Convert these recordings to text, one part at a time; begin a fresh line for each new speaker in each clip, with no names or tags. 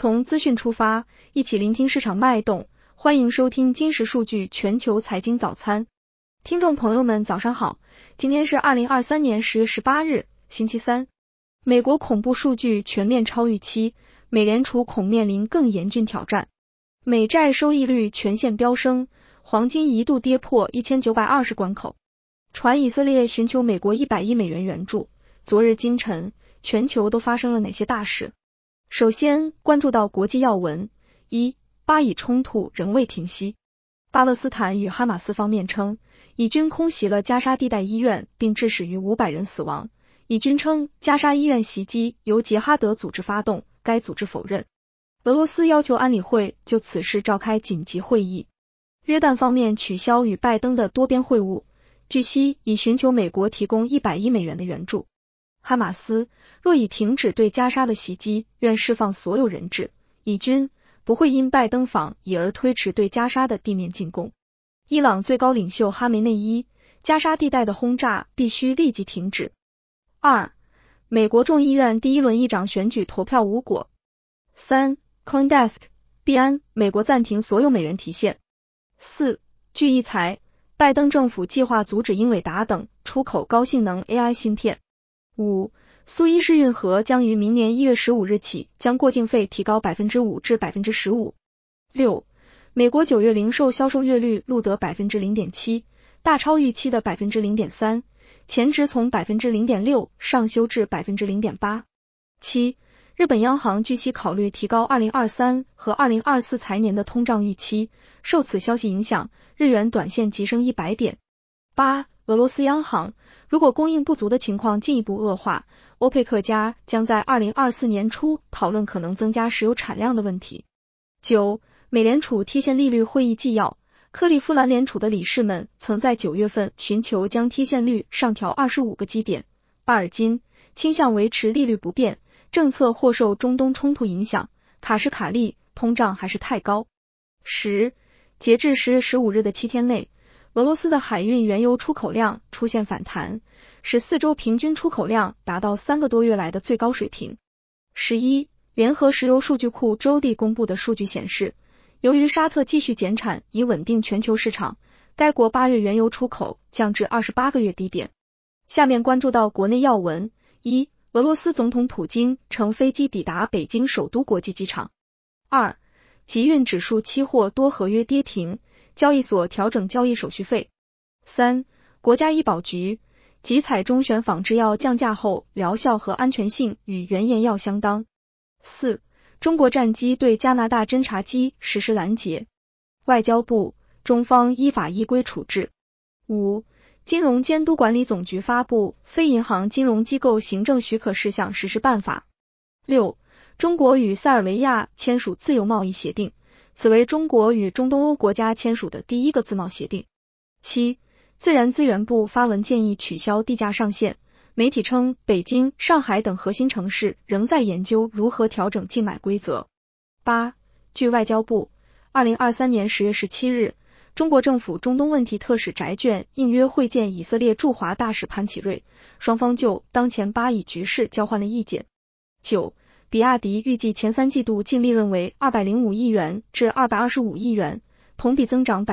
从资讯出发，一起聆听市场脉动。欢迎收听今时数据全球财经早餐。听众朋友们早上好，今天是2023年10月18日，星期三。美国恐怖数据全面超预期，美联储恐面临更严峻挑战。美债收益率全线飙升，黄金一度跌破1920关口。传以色列寻求美国100亿美元援助。昨日今晨，全球都发生了哪些大事？首先关注到国际要闻。一、巴以冲突仍未停息。巴勒斯坦与哈马斯方面称，以军空袭了加沙地带医院，并致使逾500人死亡。以军称加沙医院袭击由杰哈德组织发动，该组织否认。俄罗斯要求安理会就此事召开紧急会议。约旦方面取消与拜登的多边会晤，据悉已寻求美国提供100亿美元的援助。哈马斯若已停止对加沙的袭击，愿释放所有人质。以军不会因拜登访以而推迟对加沙的地面进攻。伊朗最高领袖哈梅内伊，加沙地带的轰炸必须立即停止。二、美国众议院第一轮议长选举投票无果。三、CoinDesk 币安，美国暂停所有美元提现。四、据一财，拜登政府计划阻止英伟达等出口高性能 AI 芯片。五、苏伊士运河将于明年1月15日起将过境费提高 5% 至 15%。六、美国9月零售销售月率录得 0.7%， 大超预期的 0.3%， 前值从 0.6% 上修至 0.8%。七、日本央行据悉考虑提高2023和2024财年的通胀预期，受此消息影响，日元短线急升100点。八、俄罗斯央行如果供应不足的情况进一步恶化，欧佩克加将在2024年初讨论可能增加石油产量的问题。九、美联储贴现利率会议纪要，克利夫兰联储的理事们曾在9月份寻求将贴现率上调25个基点。巴尔金倾向维持利率不变，政策或受中东冲突影响，卡什卡利，通胀还是太高。十、截至10月15日的7天内，俄罗斯的海运原油出口量出现反弹，使4周平均出口量达到3个多月来的最高水平。11、联合石油数据库周地公布的数据显示，由于沙特继续减产以稳定全球市场，该国8月原油出口降至28个月低点。下面关注到国内要闻。一、俄罗斯总统普京乘飞机抵达北京首都国际机场。二、集运指数期货多合约跌停，交易所调整交易手续费。三、国家医保局，集采中选仿制药降价后，疗效和安全性与原研药相当。四、中国战机对加拿大侦察机实施拦截。外交部，中方依法依规处置。五、金融监督管理总局发布《非银行金融机构行政许可事项实施办法》。六、中国与塞尔维亚签署自由贸易协定，此为中国与中东欧国家签署的第一个自贸协定。七、自然资源部发文建议取消地价上限，媒体称北京、上海等核心城市仍在研究如何调整竞买规则。八、据外交部，2023年10月17日，中国政府中东问题特使翟隽应约会见以色列驻华大使潘启瑞，双方就当前巴以局势交换了意见。九、比亚迪预计前3季度净利润为205亿元至225亿元，同比增长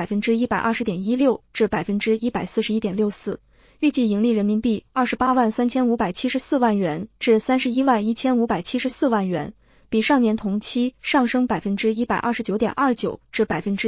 120.16% 至 141.64%， 预计盈利人民币283574万元至311574万元，比上年同期上升 129.29% 至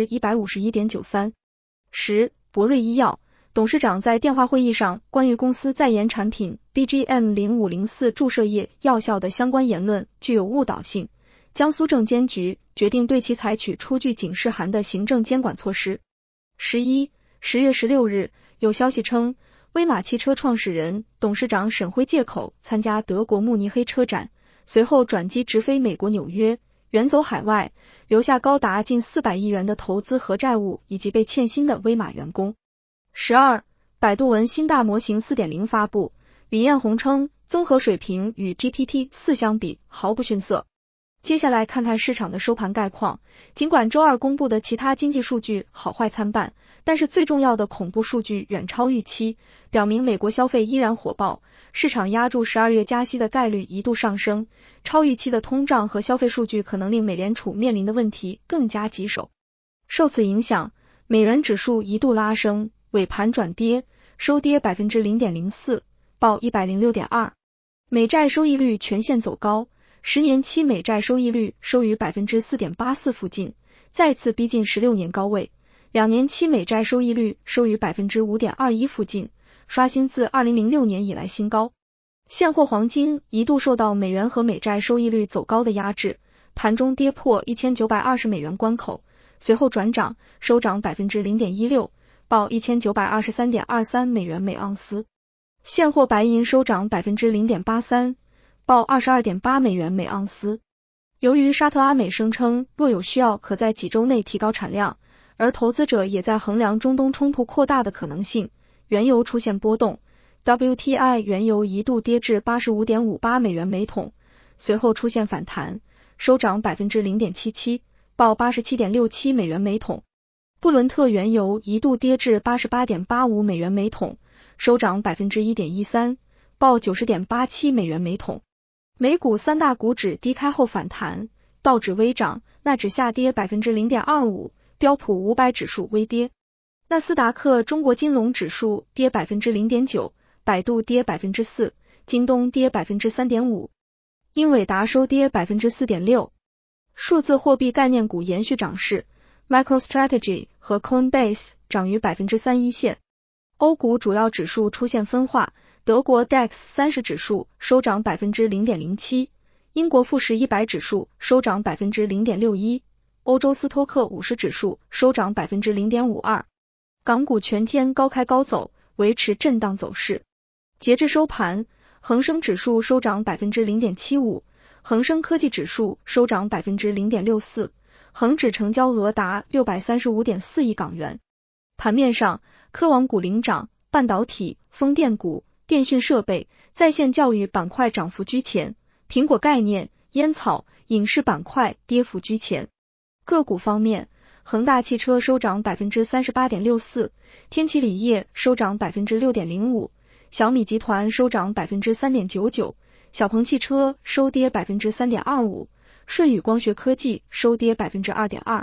151.93%。十、博瑞医药，董事长在电话会议上关于公司在研产品 BGM0504 注射液药效的相关言论具有误导性，江苏证监局决定对其采取出具警示函的行政监管措施。11、10月16日，有消息称，威马汽车创始人、董事长沈辉借口参加德国慕尼黑车展，随后转机直飞美国纽约，远走海外，留下高达近400亿元的投资和债务以及被欠薪的威马员工。12、百度文心大模型 4.0 发布，李彦宏称综合水平与 GPT-4 相比毫不逊色。 接下来看看市场的收盘概况。尽管周二公布的其他经济数据好坏参半，但是最重要的恐怖数据远超预期，表明美国消费依然火爆，市场压住12月加息的概率一度上升，超预期的通胀和消费数据可能令美联储面临的问题更加棘手。受此影响，美元指数一度拉升，尾盘转跌，收跌 0.04%， 报 106.2。美债收益率全线走高，10年期美债收益率收于 4.84% 附近，再次逼近16年高位，2年期美债收益率收于 5.21% 附近，刷新自2006年以来新高。现货黄金一度受到美元和美债收益率走高的压制，盘中跌破1920美元关口，随后转涨，收涨 0.16%， 报 1923.23 美元每盎司。现货白银收涨 0.83%， 报 22.8 美元每盎司。由于沙特阿美声称若有需要可在几周内提高产量，而投资者也在衡量中东冲突扩大的可能性，原油出现波动， WTI 原油一度跌至 85.58 美元每桶，随后出现反弹，收涨 0.77%， 报 87.67 美元每桶。布伦特原油一度跌至 88.85 美元每桶，收涨 1.13%， 报 90.87 美元每桶。美股三大股指低开后反弹，道指微涨，纳指下跌 0.25%， 标普500指数微跌。纳斯达克中国金融指数跌 0.9%， 百度跌 4%， 京东跌 3.5%， 英伟达收跌 4.6%。数字货币概念股延续涨势， MicroStrategy 和 Coinbase 涨于 3%线。欧股主要指数出现分化，德国 DAX 30指数收涨 0.07%， 英国富时100指数收涨 0.61%， 欧洲斯托克50指数收涨 0.52%。 港股全天高开高走，维持震荡走势。截至收盘，恒生指数收涨 0.75%， 恒生科技指数收涨 0.64%， 恒指成交额达 635.4 亿港元。盘面上，科网股领涨，半导体、风电股、电讯设备、在线教育板块涨幅居前，苹果概念、烟草、影视板块跌幅居前。个股方面，恒大汽车收涨 38.64%， 天齐锂业收涨 6.05%， 小米集团收涨 3.99%， 小鹏汽车收跌 3.25%， 舜宇光学科技收跌 2.2%。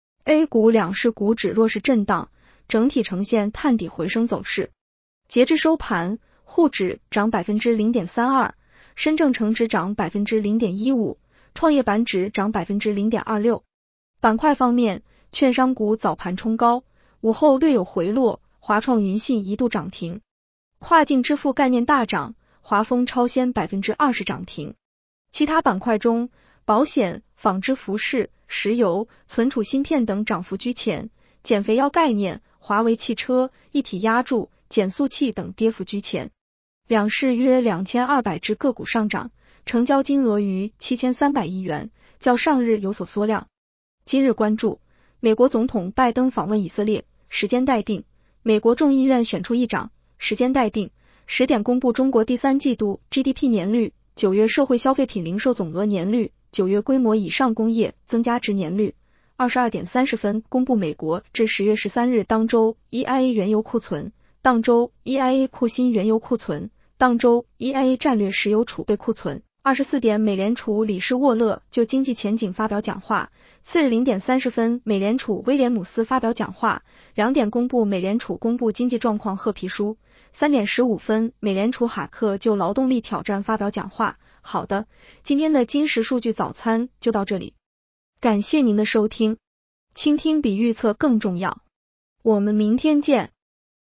A 股两市股指弱势震荡，整体呈现探底回升走势。截至收盘，沪指涨 0.32%， 深证成指涨 0.15%， 创业板指涨 0.26%。 板块方面，券商股早盘冲高，午后略有回落，华创云信一度涨停。跨境支付概念大涨，华丰超先 20% 涨停。其他板块中，保险、纺织服饰、石油、存储芯片等涨幅居前，减肥药概念、华为汽车、一体压铸、减速器等跌幅居前。两市约2200只个股上涨，成交金额逾7300亿元，较上日有所缩量。今日关注，美国总统拜登访问以色列，时间待定；美国众议院选出议长，时间待定。10点公布中国第三季度 GDP 年率，9月社会消费品零售总额年率，9月规模以上工业增加值年率。22点30分公布美国至10月13日当周 EIA 原油库存，当周 EIA 库欣原油库存，当周 EIA 战略石油储备库存。24点美联储理事沃勒就经济前景发表讲话，次日0点30分美联储威廉姆斯发表讲话，2点公布美联储公布经济状况褐皮书，3点15分美联储哈克就劳动力挑战发表讲话。好的，今天的金石数据早餐就到这里，感谢您的收听，倾听比预测更重要，我们明天见。